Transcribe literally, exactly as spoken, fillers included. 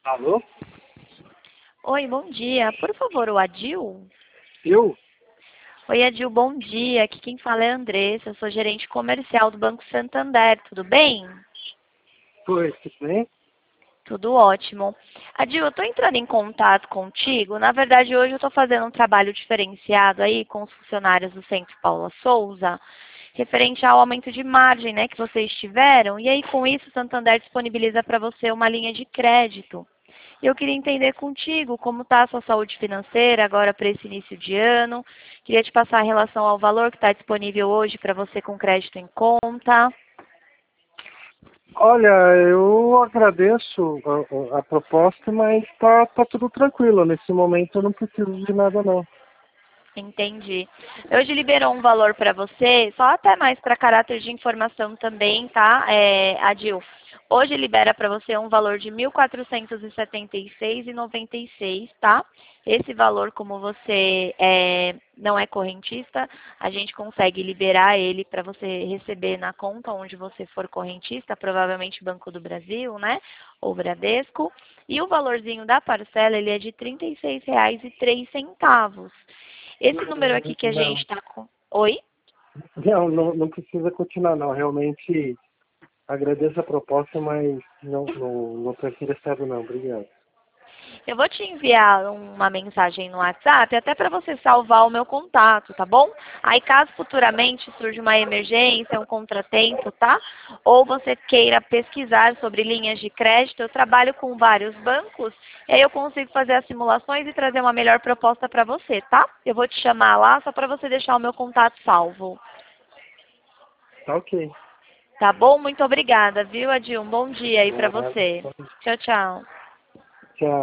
Alô? Oi, bom dia. Por favor, o Adil? Eu? Oi, Adil, bom dia. Aqui quem fala é a Andressa, eu sou gerente comercial do Banco Santander, tudo bem? Pois, tudo bem? Tudo ótimo. Adil, eu estou entrando em contato contigo. Na verdade, hoje eu estou fazendo um trabalho diferenciado aí com os funcionários do Centro Paula Souza, referente ao aumento de margem, né, que vocês tiveram. E aí, com isso, o Santander disponibiliza para você uma linha de crédito. Eu queria entender contigo como está a sua saúde financeira agora para esse início de ano. Queria te passar em relação ao valor que está disponível hoje para você com crédito em conta. Olha, eu agradeço a, a- a proposta, mas tá, tá tudo tranquilo. Nesse momento eu não preciso de nada não. Entendi. Hoje liberou um valor para você, só até mais para caráter de informação também, tá, é, Adil? Hoje libera para você um valor de mil quatrocentos e setenta e seis reais e noventa e seis, tá? Esse valor, como você é, não é correntista, a gente consegue liberar ele para você receber na conta onde você for correntista, provavelmente Banco do Brasil, né? Ou Bradesco. E o valorzinho da parcela, ele é de trinta e seis reais e três centavos. Esse número aqui que a gente Não, está com... Oi? não, não, não precisa continuar não. Realmente agradeço a proposta, mas não, não, não estou interessado não. Obrigado. Eu vou te enviar uma mensagem no WhatsApp, até para você salvar o meu contato, tá bom? Aí, caso futuramente surja uma emergência, um contratempo, tá? Ou você queira pesquisar sobre linhas de crédito, eu trabalho com vários bancos, e aí eu consigo fazer as simulações e trazer uma melhor proposta para você, tá? Eu vou te chamar lá só para você deixar o meu contato salvo. Tá ok. Tá bom? Muito obrigada, viu, Adil? Um bom dia aí para Nada. você. Tchau, tchau.